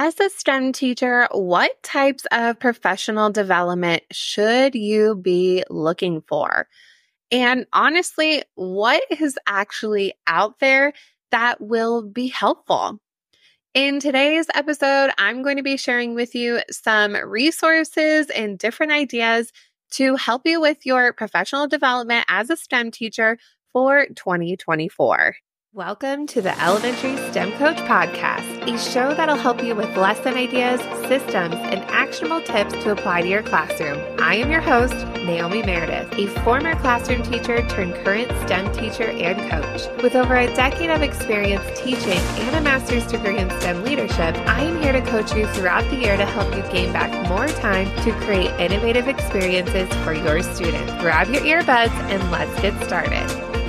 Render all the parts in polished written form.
As a STEM teacher, what types of professional development should you be looking for? And honestly, what is actually out there that will be helpful? In today's episode, I'm going to be sharing with you some resources and different ideas to help you with your professional development as a STEM teacher for 2024. Welcome to the Elementary STEM Coach Podcast, a show that'll help you with lesson ideas, systems, and actionable tips to apply to your classroom. I am your host, Naomi Meredith, a former classroom teacher turned current STEM teacher and coach. With over a decade of experience teaching and a master's degree in STEM leadership, I am here to coach you throughout the year to help you gain back more time to create innovative experiences for your students. Grab your earbuds and let's get started.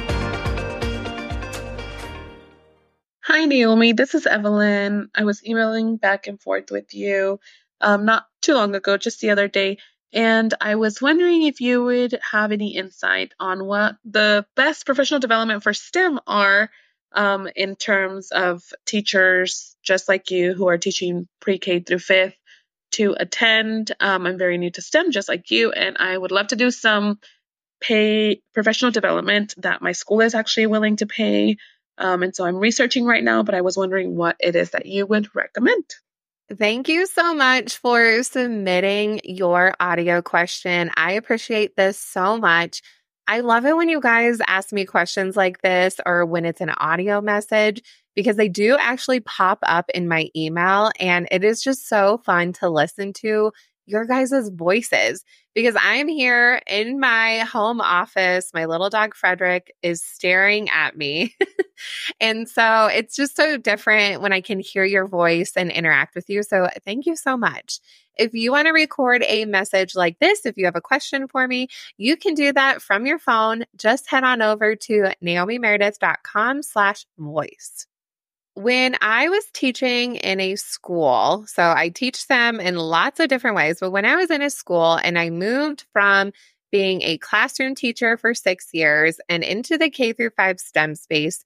Hi, Naomi. This is Evelyn. I was emailing back and forth with you not too long ago, just the other day, and I was wondering if you would have any insight on what the best professional development for STEM are in terms of teachers just like you who are teaching pre-K through fifth to attend. I'm very new to STEM, just like you, and I would love to do some professional development that my school is actually willing to pay. And so I'm researching right now, but I was wondering what it is that you would recommend. Thank you so much for submitting your audio question. I appreciate this so much. I love it when you guys ask me questions like this or when it's an audio message because they do actually pop up in my email and it is just so fun to listen to your guys' voices because I'm here in my home office. My little dog Frederick is staring at me. And so it's just so different when I can hear your voice and interact with you. So thank you so much. If you want to record a message like this, if you have a question for me, you can do that from your phone. Just head on over to naomimeredith.com/voice. When I was teaching in a school, so I teach them in lots of different ways, but when I was in a school and I moved from being a classroom teacher for 6 years and into the K through 5 STEM space,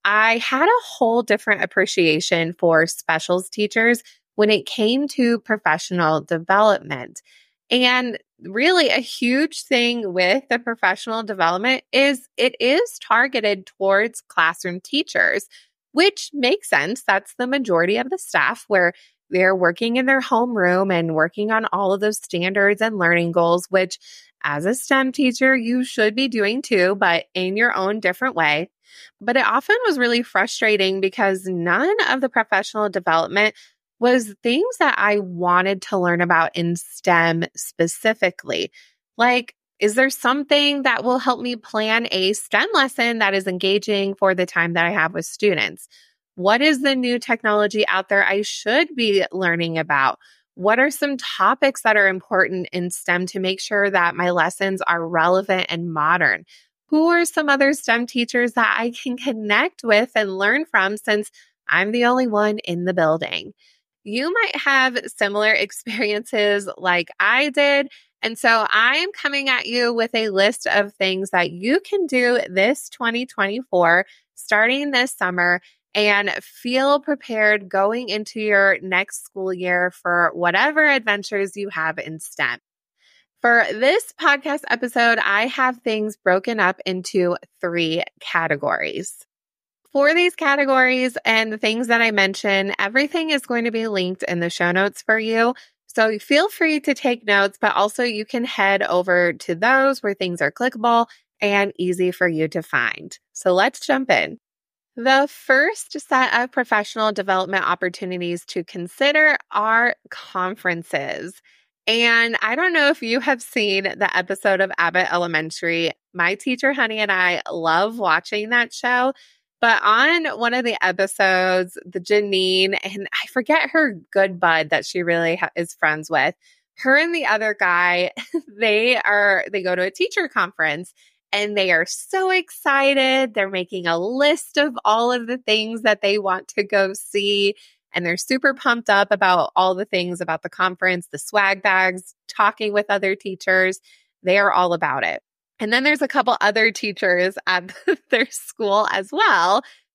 I had a whole different appreciation for specials teachers when it came to professional development. And really a huge thing with the professional development is it is targeted towards classroom teachers, which makes sense. That's the majority of the staff where they're working in their homeroom and working on all of those standards and learning goals, which as a STEM teacher, you should be doing too, but in your own different way. But it often was really frustrating because none of the professional development was things that I wanted to learn about in STEM specifically. Like, is there something that will help me plan a STEM lesson that is engaging for the time that I have with students? What is the new technology out there I should be learning about? What are some topics that are important in STEM to make sure that my lessons are relevant and modern? Who are some other STEM teachers that I can connect with and learn from since I'm the only one in the building? You might have similar experiences like I did. And so I am coming at you with a list of things that you can do this 2024, starting this summer, and feel prepared going into your next school year for whatever adventures you have in STEM. For this podcast episode, I have things broken up into 3 categories. For these categories and the things that I mentioned, everything is going to be linked in the show notes for you. So feel free to take notes, but also you can head over to those where things are clickable and easy for you to find. So let's jump in. The first set of professional development opportunities to consider are conferences. And I don't know if you have seen the episode of Abbott Elementary. My teacher, Honey, and I love watching that show. But on one of the episodes, the Janine, and I forget her good bud that she really is friends with, her and the other guy, they go to a teacher conference and they are so excited. They're making a list of all of the things that they want to go see. And they're super pumped up about all the things about the conference, the swag bags, talking with other teachers. They are all about it. And then there's a couple other teachers at their school as well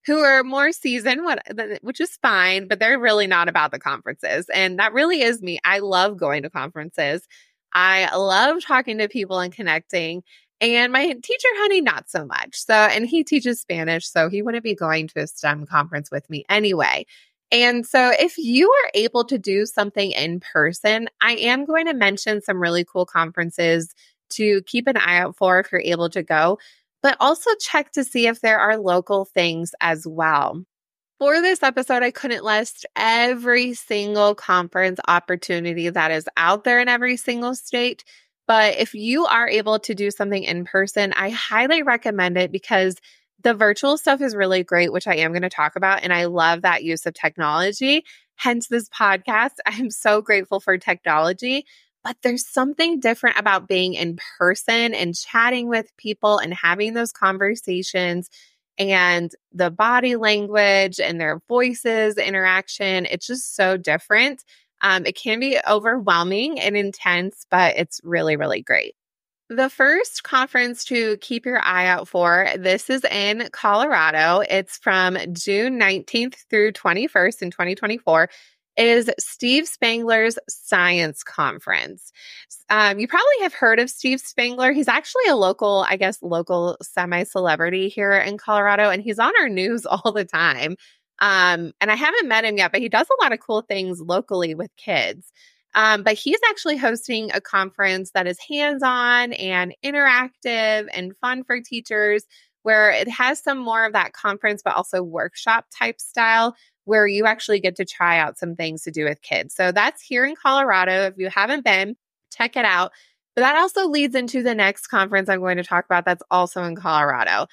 who are more seasoned, which is fine, but they're really not about the conferences. And that really is me. I love going to conferences. I love talking to people and connecting. And my teacher, honey, not so much. So, and he teaches Spanish, so he wouldn't be going to a STEM conference with me anyway. And so if you are able to do something in person, I am going to mention some really cool conferences to keep an eye out for if you're able to go, but also check to see if there are local things as well. For this episode, I couldn't list every single conference opportunity that is out there in every single state. But if you are able to do something in person, I highly recommend it because the virtual stuff is really great, which I am going to talk about. And I love that use of technology. Hence this podcast. I'm so grateful for technology. But there's something different about being in person and chatting with people and having those conversations and the body language and their voices, interaction. It's just so different. It can be overwhelming and intense, but it's really, really great. The first conference to keep your eye out for, this is in Colorado. It's from June 19th through 21st in 2024. Is Steve Spangler's Science Conference. You probably have heard of Steve Spangler. He's actually a local semi-celebrity here in Colorado, and he's on our news all the time. And I haven't met him yet, but he does a lot of cool things locally with kids. But he's actually hosting a conference that is hands-on and interactive and fun for teachers, where it has some more of that conference, but also workshop type style, where you actually get to try out some things to do with kids. So that's here in Colorado. If you haven't been, check it out. But that also leads into the next conference I'm going to talk about that's also in Colorado.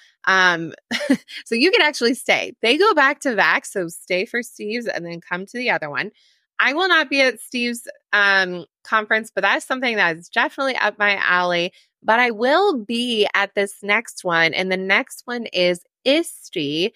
So you can actually stay. They go back to back, so stay for Steve's and then come to the other one. I will not be at Steve's conference, but that's something that is definitely up my alley. But I will be at this next one, and the next one is ISTE,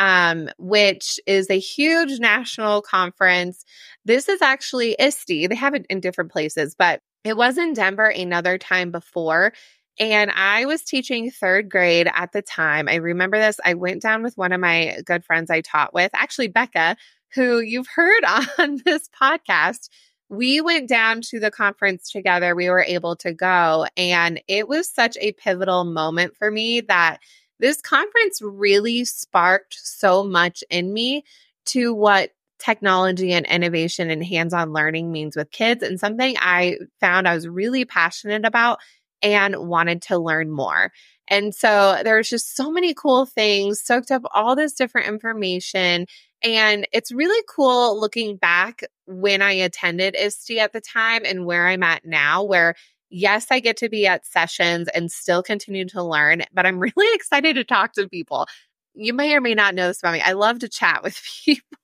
which is a huge national conference. This is actually ISTE. They have it in different places, but it was in Denver another time before. And I was teaching third grade at the time. I remember this. I went down with one of my good friends I taught with, actually Becca, who you've heard on this podcast. We went down to the conference together. We were able to go. And it was such a pivotal moment for me that this conference really sparked so much in me to what technology and innovation and hands-on learning means with kids, and something I found I was really passionate about and wanted to learn more. And so there's just so many cool things, soaked up all this different information. And it's really cool looking back when I attended ISTE at the time and where I'm at now, where yes, I get to be at sessions and still continue to learn, but I'm really excited to talk to people. You may or may not know this about me. I love to chat with people.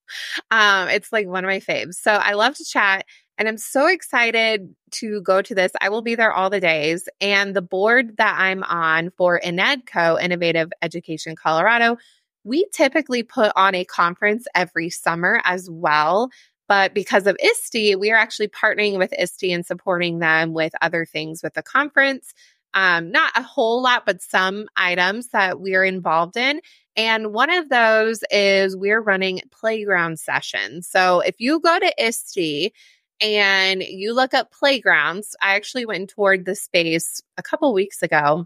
It's like one of my faves. So I love to chat, and I'm so excited to go to this. I will be there all the days. And the board that I'm on for INEDCO, Innovative Education Colorado, we typically put on a conference every summer as well. But because of ISTE, we are actually partnering with ISTE and supporting them with other things with the conference. Not a whole lot, but some items that we're involved in. And one of those is we're running playground sessions. So if you go to ISTE and you look up playgrounds, I actually went and toured the space a couple weeks ago.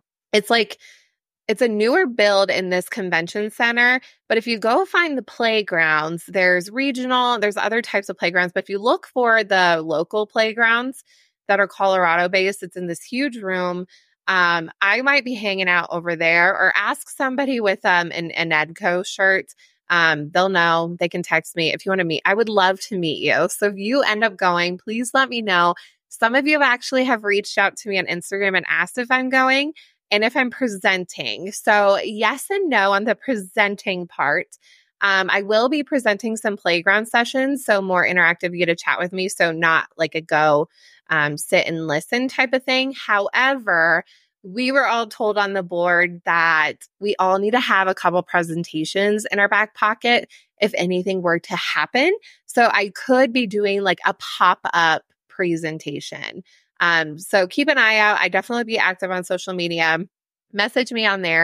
It's a newer build in this convention center, but if you go find the playgrounds, there's regional, there's other types of playgrounds, but if you look for the local playgrounds that are Colorado based, it's in this huge room. I might be hanging out over there, or ask somebody with an INEDCO shirt. They'll know. They can text me if you want to meet. I would love to meet you. So if you end up going, please let me know. Some of you actually have reached out to me on Instagram and asked if I'm going and if I'm presenting. So yes and no on the presenting part. I will be presenting some playground sessions, so more interactive. You get to chat with me, so not like a go sit and listen type of thing. However, we were all told on the board that we all need to have a couple presentations in our back pocket if anything were to happen. So I could be doing like a pop-up presentation. So keep an eye out. I definitely be active on social media. Message me on there.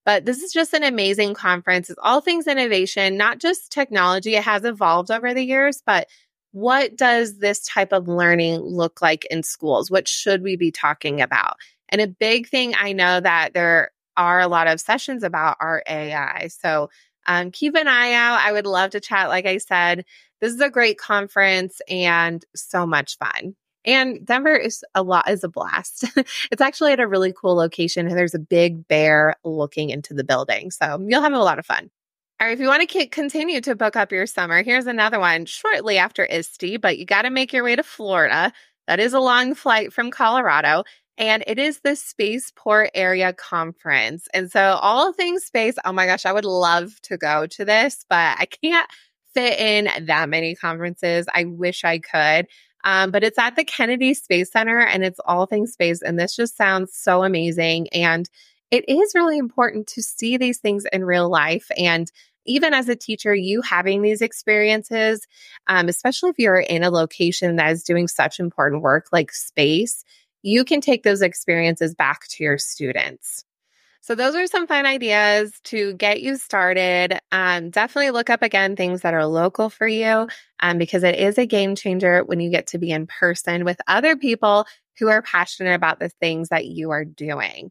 But this is just an amazing conference. It's all things innovation, not just technology. It has evolved over the years, but what does this type of learning look like in schools? What should we be talking about? And a big thing I know that there are a lot of sessions about are AI. So keep an eye out. I would love to chat. Like I said, this is a great conference and so much fun. And Denver is a blast. It's actually at a really cool location, and there's a big bear looking into the building. So you'll have a lot of fun. All right, if you want to continue to book up your summer, here's another one shortly after ISTE, but you got to make your way to Florida. That is a long flight from Colorado, and it is the Spaceport Area Conference. And so all things space, oh my gosh, I would love to go to this, but I can't fit in that many conferences. I wish I could. But it's at the Kennedy Space Center, and it's all things space. And this just sounds so amazing. And it is really important to see these things in real life. And even as a teacher, you having these experiences, especially if you're in a location that is doing such important work like space, you can take those experiences back to your students. So those are some fun ideas to get you started. Definitely look up again things that are local for you because it is a game changer when you get to be in person with other people who are passionate about the things that you are doing.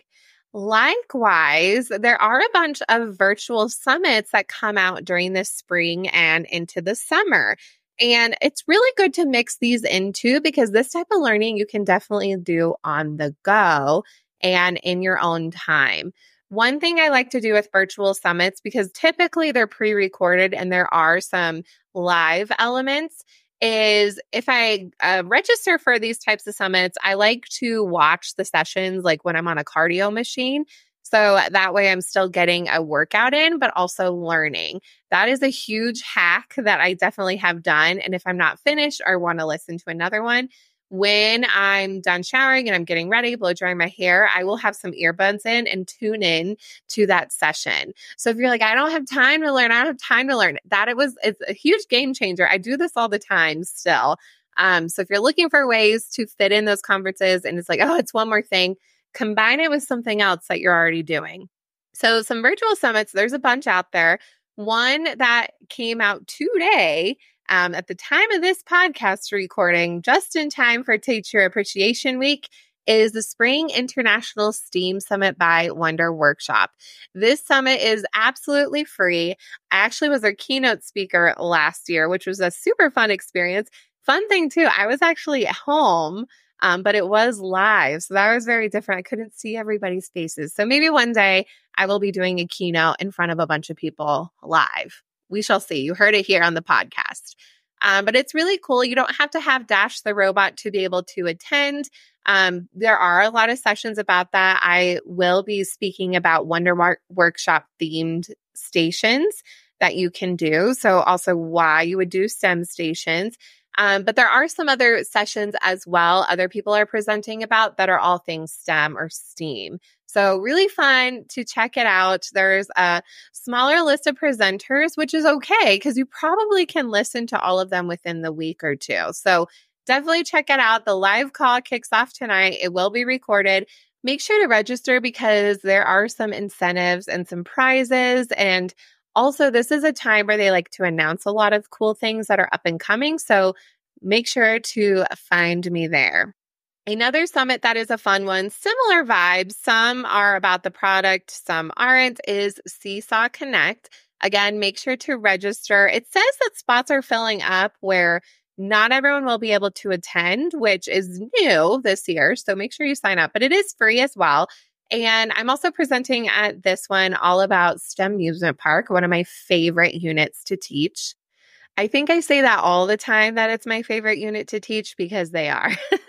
Likewise, there are a bunch of virtual summits that come out during the spring and into the summer. And it's really good to mix these into because this type of learning you can definitely do on the go and in your own time. One thing I like to do with virtual summits, because typically they're pre-recorded and there are some live elements, is if I register for these types of summits, I like to watch the sessions like when I'm on a cardio machine. So that way I'm still getting a workout in, but also learning. That is a huge hack that I definitely have done. And if I'm not finished or want to listen to another one, when I'm done showering and I'm getting ready, blow drying my hair, I will have some earbuds in and tune in to that session. So if you're like, I don't have time to learn, it's a huge game changer. I do this all the time still. So if you're looking for ways to fit in those conferences and it's like, oh, it's one more thing, combine it with something else that you're already doing. So some virtual summits, there's a bunch out there. One that came out today, at the time of this podcast recording, just in time for Teacher Appreciation Week, is the Spring International STEAM Summit by Wonder Workshop. This summit is absolutely free. I actually was their keynote speaker last year, which was a super fun experience. Fun thing too, I was actually at home, but it was live. So that was very different. I couldn't see everybody's faces. So maybe one day I will be doing a keynote in front of a bunch of people live. We shall see. You heard it here on the podcast. But it's really cool. You don't have to have Dash the robot to be able to attend. There are a lot of sessions about that. I will be speaking about Wonder Workshop themed stations that you can do. So also why you would do STEM stations. But there are some other sessions as well other people are presenting about that are all things STEM or STEAM. So really fun to check it out. There's a smaller list of presenters, which is okay because you probably can listen to all of them within the week or two. So definitely check it out. The live call kicks off tonight. It will be recorded. Make sure to register because there are some incentives and some prizes. And also, this is a time where they like to announce a lot of cool things that are up and coming. So make sure to find me there. Another summit that is a fun one, similar vibes. Some are about the product, some aren't, is Seesaw Connect. Again, make sure to register. It says that spots are filling up where not everyone will be able to attend, which is new this year. So make sure you sign up, but it is free as well. And I'm also presenting at this one all about STEM Amusement Park, one of my favorite units to teach. I think I say that all the time that it's my favorite unit to teach because they are.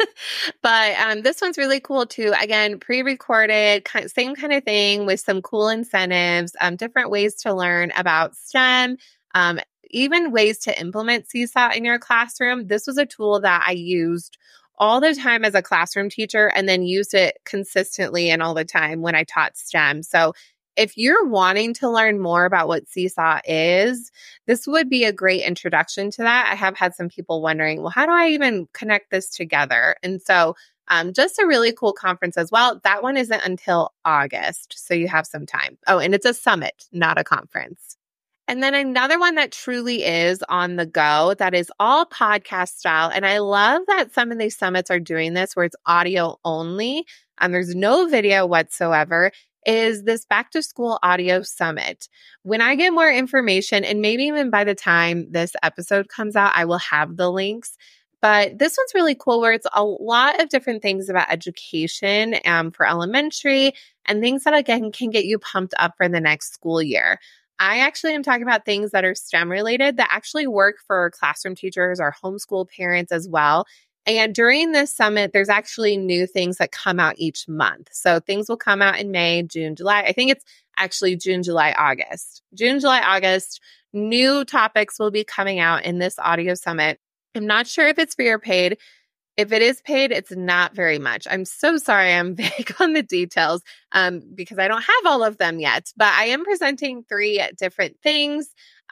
But this one's really cool too. Again, pre-recorded, same kind of thing with some cool incentives, different ways to learn about STEM, even ways to implement Seesaw in your classroom. This was a tool that I used all the time as a classroom teacher and then used it consistently and all the time when I taught STEM. So if you're wanting to learn more about what Seesaw is, this would be a great introduction to that. I have had some people wondering, well, how do I even connect this together? And so Just a really cool conference as well. That one isn't until August, so you have some time. Oh, and it's a summit, not a conference. And then another one that truly is on the go that is all podcast style. And I love that some of these summits are doing this where it's audio only. There's no video whatsoever, is this back to school audio summit. When I get more information, and maybe even by the time this episode comes out, I will have the links. But this one's really cool where it's a lot of different things about education for elementary and things that, again, can get you pumped up for the next school year. I actually am talking about things that are STEM related that actually work for classroom teachers or homeschool parents as well. And during this summit, there's actually new things that come out each month. So things will come out in May, June, July. I think it's actually June, July, August. June, July, August, new topics will be coming out in this audio summit. I'm not sure if it's free or paid. If it is paid, it's not very much. I'm so sorry I'm vague on the details because I don't have all of them yet. But I am presenting 3 different things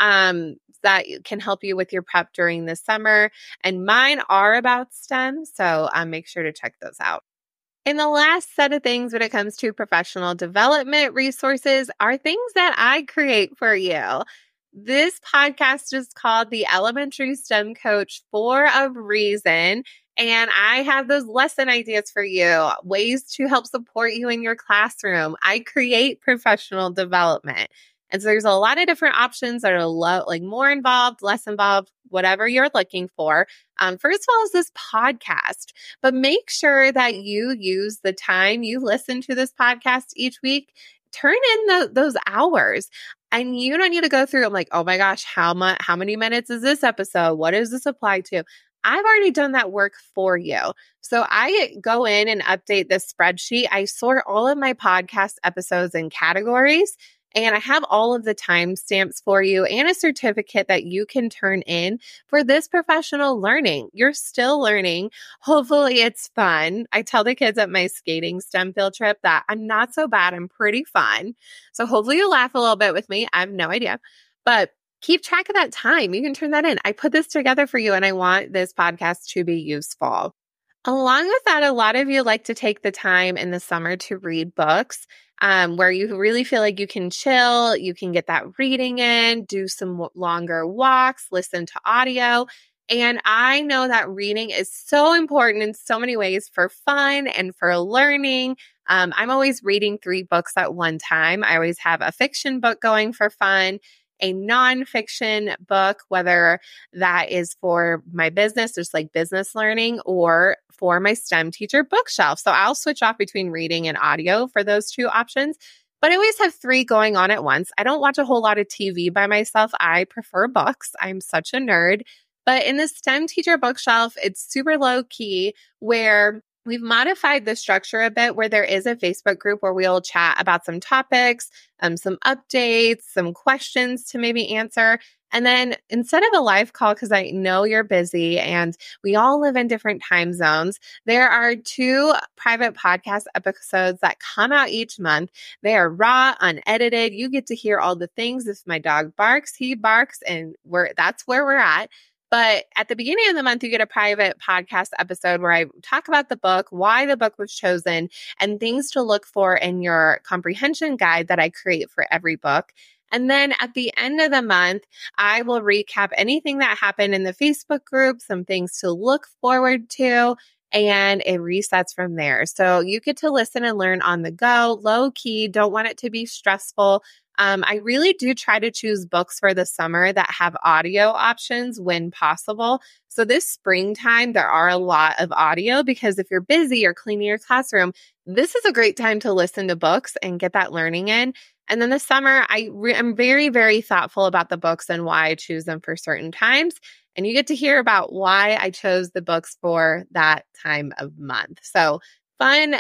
that can help you with your prep during the summer. And mine are about STEM, so make sure to check those out. And the last set of things when it comes to professional development resources are things that I create for you. This podcast is called The Elementary STEM Coach for a reason. And I have those lesson ideas for you, ways to help support you in your classroom. I create professional development. And so there's a lot of different options that are like more involved, less involved, whatever you're looking for. First of all is this podcast, but make sure that you use the time you listen to this podcast each week. Turn in those hours. And you don't need to go through, I'm like, oh my gosh, how many minutes is this episode? What does this apply to? I've already done that work for you. So I go in and update this spreadsheet. I sort all of my podcast episodes in categories, and I have all of the timestamps for you and a certificate that you can turn in for this professional learning. You're still learning. Hopefully it's fun. I tell the kids at my skating STEM field trip that I'm not so bad. I'm pretty fun. So hopefully you laugh a little bit with me. I have no idea. But keep track of that time. You can turn that in. I put this together for you, and I want this podcast to be useful. Along with that, a lot of you like to take the time in the summer to read books where you really feel like you can chill, you can get that reading in, do some longer walks, listen to audio. And I know that reading is so important in so many ways for fun and for learning. I'm always reading 3 books at one time. I always have a fiction book going for fun, a nonfiction book, whether that is for my business, just like business learning, or for my STEM teacher bookshelf. So I'll switch off between reading and audio for those 2 options. But I always have 3 going on at once. I don't watch a whole lot of TV by myself. I prefer books. I'm such a nerd. But in the STEM teacher bookshelf, it's super low key where we've modified the structure a bit where there is a Facebook group where we'll chat about some topics, some updates, some questions to maybe answer. And then instead of a live call, because I know you're busy and we all live in different time zones, there are 2 private podcast episodes that come out each month. They are raw, unedited. You get to hear all the things. If my dog barks, he barks, and that's where we're at. But at the beginning of the month, you get a private podcast episode where I talk about the book, why the book was chosen, and things to look for in your comprehension guide that I create for every book. And then at the end of the month, I will recap anything that happened in the Facebook group, some things to look forward to, and it resets from there. So you get to listen and learn on the go, low key, don't want it to be stressful. I really do try to choose books for the summer that have audio options when possible. So this springtime, there are a lot of audio because if you're busy or cleaning your classroom, this is a great time to listen to books and get that learning in. And then the summer, I'm very, very thoughtful about the books and why I choose them for certain times. And you get to hear about why I chose the books for that time of month. So fun,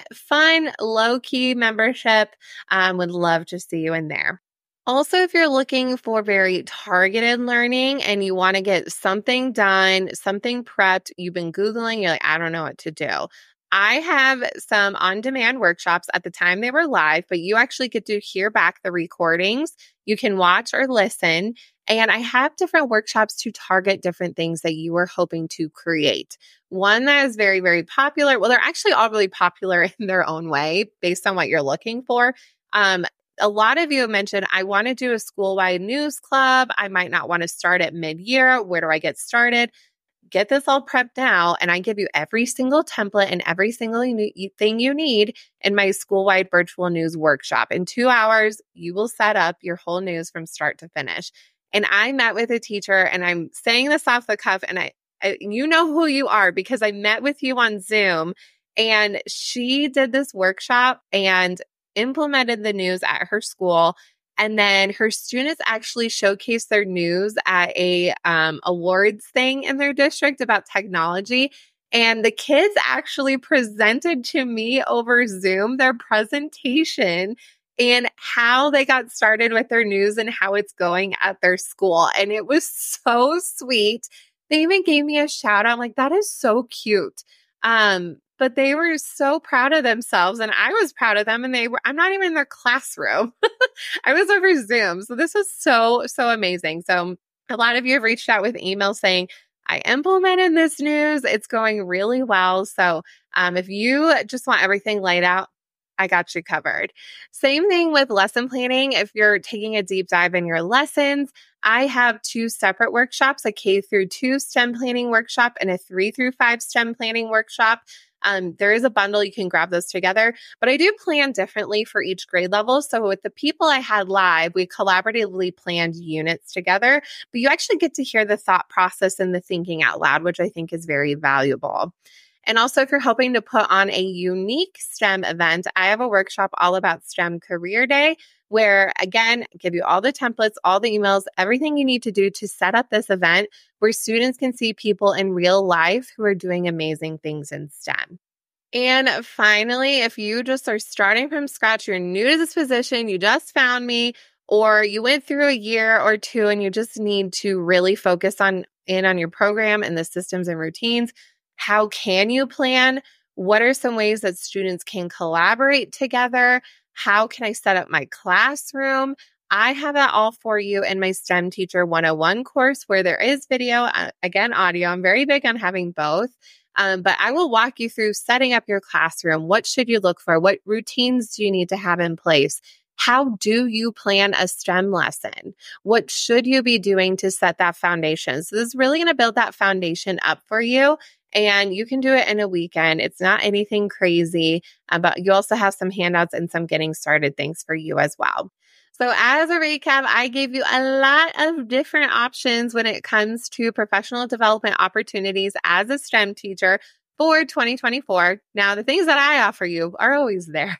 low-key membership. Would love to see you in there. Also, if you're looking for very targeted learning and you want to get something done, something prepped, you've been Googling, you're like, I don't know what to do. I have some on-demand workshops. At the time they were live, but you actually get to hear back the recordings. You can watch or listen. And I have different workshops to target different things that you are hoping to create. One that is very, very popular. Well, they're actually all really popular in their own way based on what you're looking for. A lot of you have mentioned, I want to do a school-wide news club. I might not want to start at mid-year. Where do I get started? Get this all prepped now, and I give you every single template and every single thing you need in my school-wide virtual news workshop. In 2 hours, you will set up your whole news from start to finish. And I met with a teacher, and I'm saying this off the cuff, and I you know who you are because I met with you on Zoom, and she did this workshop and implemented the news at her school. And then her students actually showcased their news at a awards thing in their district about technology. And the kids actually presented to me over Zoom their presentation and how they got started with their news and how it's going at their school. And it was so sweet. They even gave me a shout out. I'm like, that is so cute. But they were so proud of themselves and I was proud of them, and I'm not even in their classroom. I was over Zoom. So this was so amazing. So a lot of you have reached out with emails saying, I implemented this news. It's going really well. So if you just want everything laid out, I got you covered. Same thing with lesson planning. If you're taking a deep dive in your lessons, I have 2 separate workshops, a K-2 STEM planning workshop and a 3-5 STEM planning workshop. There is a bundle. You can grab those together, but I do plan differently for each grade level. So with the people I had live, we collaboratively planned units together, but you actually get to hear the thought process and the thinking out loud, which I think is very valuable. And also, if you're hoping to put on a unique STEM event, I have a workshop all about STEM Career Day, where, again, I give you all the templates, all the emails, everything you need to do to set up this event where students can see people in real life who are doing amazing things in STEM. And finally, if you just are starting from scratch, you're new to this position, you just found me, or you went through a year or 2 and you just need to really focus on your program and the systems and routines, how can you plan? What are some ways that students can collaborate together? How can I set up my classroom? I have that all for you in my STEM Teacher 101 course where there is video, again, audio. I'm very big on having both. But I will walk you through setting up your classroom. What should you look for? What routines do you need to have in place? How do you plan a STEM lesson? What should you be doing to set that foundation? So this is really going to build that foundation up for you. And you can do it in a weekend. It's not anything crazy, but you also have some handouts and some getting started things for you as well. So as a recap, I gave you a lot of different options when it comes to professional development opportunities as a STEM teacher for 2024. Now, the things that I offer you are always there,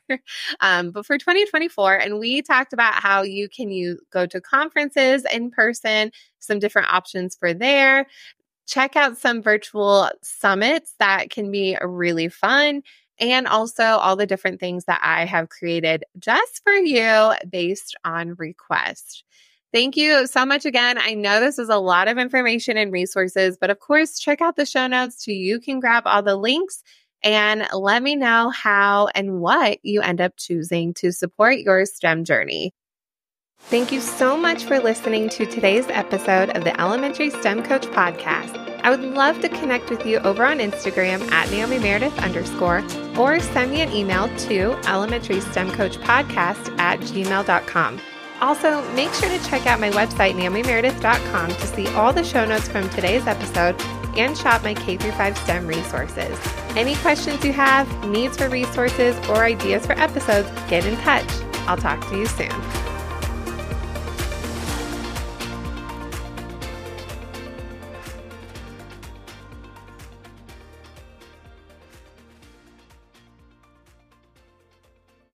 but for 2024, and we talked about how you can go to conferences in person, some different options for there. Check out some virtual summits that can be really fun, and also all the different things that I have created just for you based on request. Thank you so much again. I know this is a lot of information and resources, but of course, check out the show notes so you can grab all the links and let me know how and what you end up choosing to support your STEM journey. Thank you so much for listening to today's episode of the Elementary STEM Coach Podcast. I would love to connect with you over on Instagram at NaomiMeredith_ or send me an email to elementarystemcoachpodcast@gmail.com. Also, make sure to check out my website, NaomiMeredith.com, to see all the show notes from today's episode and shop my K-5 STEM resources. Any questions you have, needs for resources, or ideas for episodes, get in touch. I'll talk to you soon.